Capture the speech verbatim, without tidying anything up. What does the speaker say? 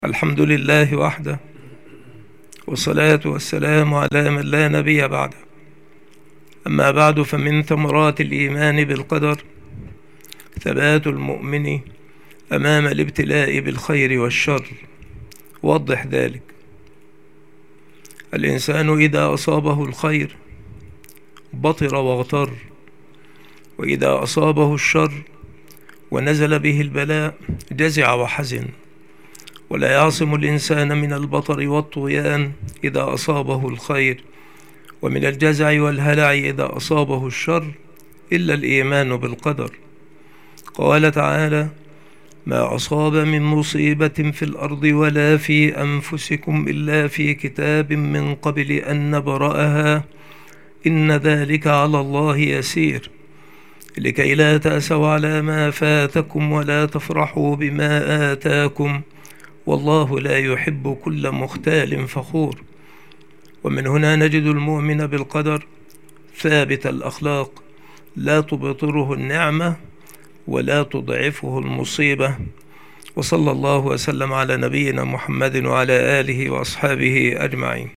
الحمد لله وحده، والصلاة والسلام على من لا نبي بعده. أما بعد، فمن ثمرات الإيمان بالقدر ثبات المؤمن أمام الابتلاء بالخير والشر. وضح ذلك. الإنسان إذا أصابه الخير بطر واغتر، وإذا أصابه الشر ونزل به البلاء جزع وحزن. ولا يعصم الإنسان من البطر والطغيان إذا أصابه الخير، ومن الجزع والهلع إذا أصابه الشر، إلا الإيمان بالقدر. قال تعالى: ما أصاب من مصيبة في الأرض ولا في أنفسكم إلا في كتاب من قبل أن نبرأها إن ذلك على الله يسير، لكي لا تأسوا على ما فاتكم ولا تفرحوا بما آتاكم، والله لا يحب كل مختال فخور. ومن هنا نجد المؤمن بالقدر ثابت الأخلاق، لا تبطره النعمة ولا تضعفه المصيبة. وصلى الله وسلم على نبينا محمد وعلى آله وأصحابه أجمعين.